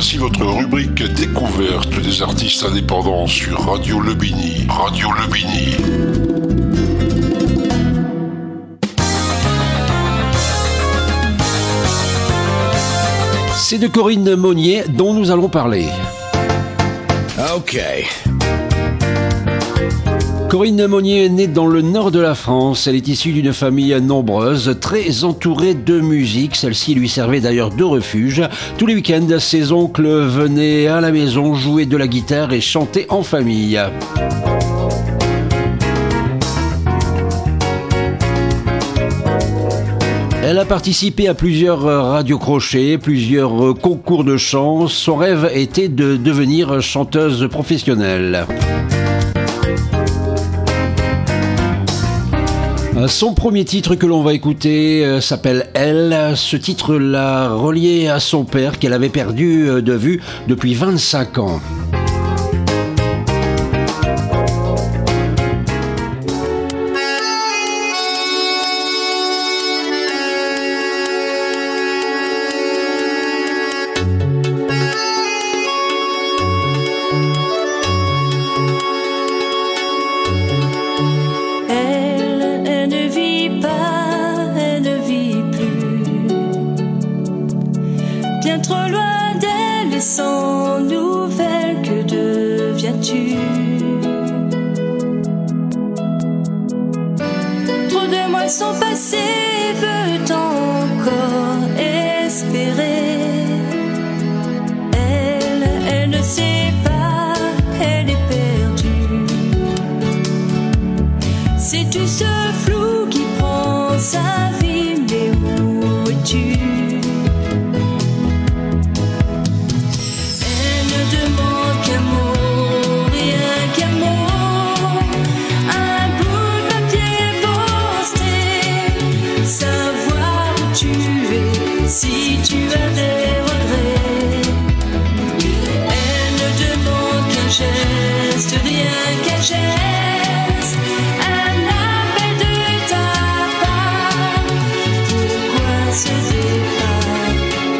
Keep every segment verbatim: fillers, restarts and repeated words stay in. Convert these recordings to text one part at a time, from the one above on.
voici votre rubrique découverte des artistes indépendants sur Radio Le Bini. Radio Le Bini. C'est de Corinne Monnier dont nous allons parler. Ok. Corinne Monnier est née dans le nord de la France. Elle est issue d'une famille nombreuse, très entourée de musique. Celle-ci lui servait d'ailleurs de refuge. Tous les week-ends, ses oncles venaient à la maison jouer de la guitare et chanter en famille. Elle a participé à plusieurs radiocrochets, plusieurs concours de chant. Son rêve était de devenir chanteuse professionnelle. Son premier titre que l'on va écouter s'appelle « Elle ». Ce titre l'a relié à son père qu'elle avait perdu de vue depuis vingt-cinq ans. Son passé veut encore espérer. Elle, elle ne sait pas, elle est perdue. C'est tout ce flou qui prend sa vie, mais où es-tu? Elle ne demande qu'un mot, rien qu'un mot, un bout de papier posté. Savoir où tu es, si tu as des regrets. Elle ne demande qu'un geste, rien qu'un geste, un appel de ta part. Pourquoi ce départ?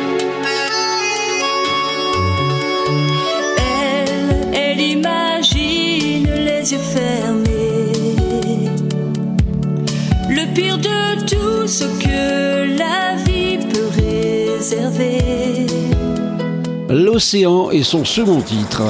Elle, elle imagine les yeux fermés, le pire de tout ce que la vie peut réserver. L'Océan est son second titre.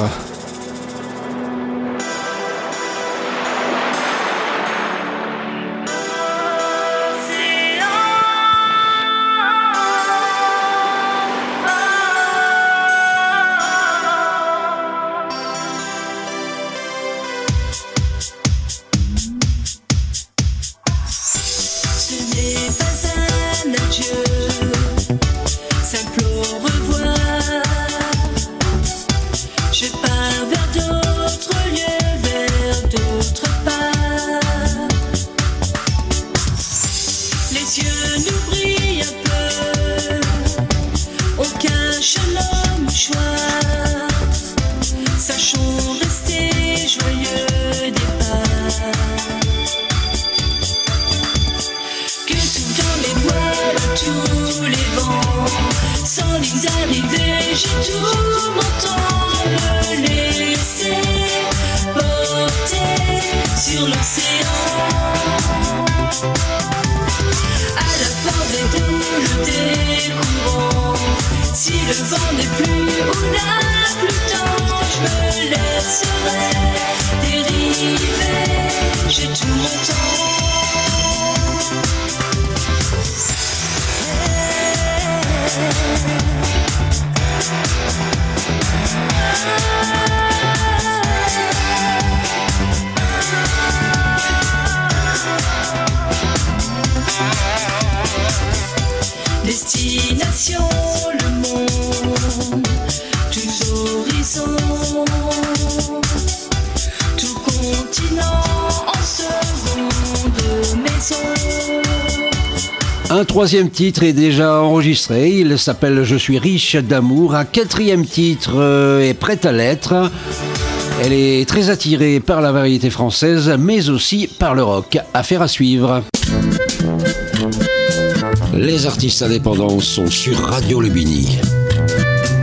Ce n'est pas un adieu, simple au revoir. Je pars vers d'autres lieux, vers d'autres pas. Les yeux nous brillent un peu, on cache nos mouchoirs. Sachons rester joyeux départ. Que soudain les voiles, tous les vents, sans les arriver, j'ai tout mon temps me laisser porter sur l'océan. À la fin des boules des courants, si le vent n'est plus ou n'a plus le temps, je me laisserai dériver, j'ai tout mon temps. Destination le monde, tous horizons, tout continent en seconde maison. Un troisième titre est déjà enregistré, il s'appelle « Je suis riche d'amour ». Un quatrième titre est prêt à l'être. Elle est très attirée par la variété française, mais aussi par le rock. Affaire à suivre. Les artistes indépendants sont sur Radio Le Bini.